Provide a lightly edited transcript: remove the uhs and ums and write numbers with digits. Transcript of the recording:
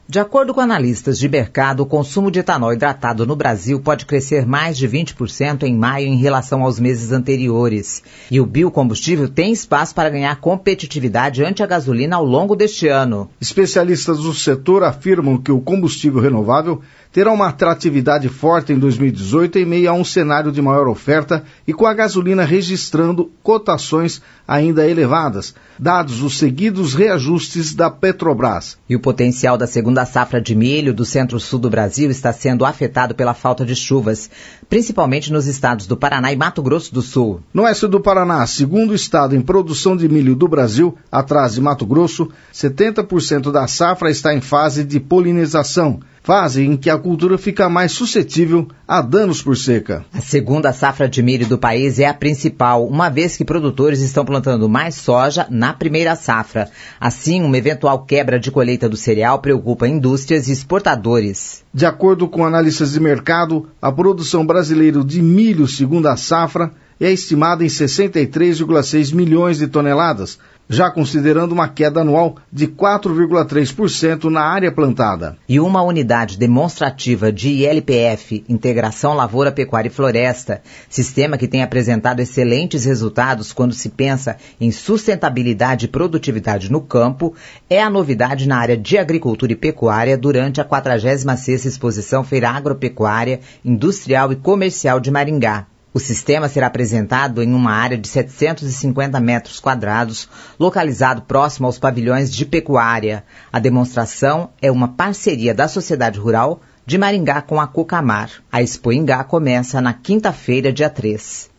De acordo com analistas de mercado, o consumo de etanol hidratado no Brasil pode crescer mais de 20% em maio em relação aos meses anteriores. E o biocombustível tem espaço para ganhar competitividade ante a gasolina ao longo deste ano. Especialistas do setor afirmam que o combustível renovável terá uma atratividade forte em 2018 em meio a um cenário de maior oferta e com a gasolina registrando cotações ainda elevadas, dados os seguidos reajustes da Petrobras. E o potencial da segunda safra de milho do centro-sul do Brasil está sendo afetado pela falta de chuvas, principalmente nos estados do Paraná e Mato Grosso do Sul. No oeste do Paraná, segundo estado em produção de milho do Brasil, atrás de Mato Grosso, 70% da safra está em fase de polinização, fase em que a cultura fica mais suscetível a danos por seca. A segunda safra de milho do país é a principal, uma vez que produtores estão plantando mais soja na primeira safra. Assim, uma eventual quebra de colheita do cereal preocupa indústrias e exportadores. De acordo com analistas de mercado, a produção brasileira de milho segunda safra é estimada em 63,6 milhões de toneladas, já considerando uma queda anual de 4,3% na área plantada. E uma unidade demonstrativa de ILPF, Integração Lavoura, Pecuária e Floresta, sistema que tem apresentado excelentes resultados quando se pensa em sustentabilidade e produtividade no campo, é a novidade na área de agricultura e pecuária durante a 46ª Exposição Feira Agropecuária, Industrial e Comercial de Maringá. O sistema será apresentado em uma área de 750 metros quadrados, localizado próximo aos pavilhões de pecuária. A demonstração é uma parceria da Sociedade Rural de Maringá com a Cocamar. A Expo Ingá começa na quinta-feira, dia 3.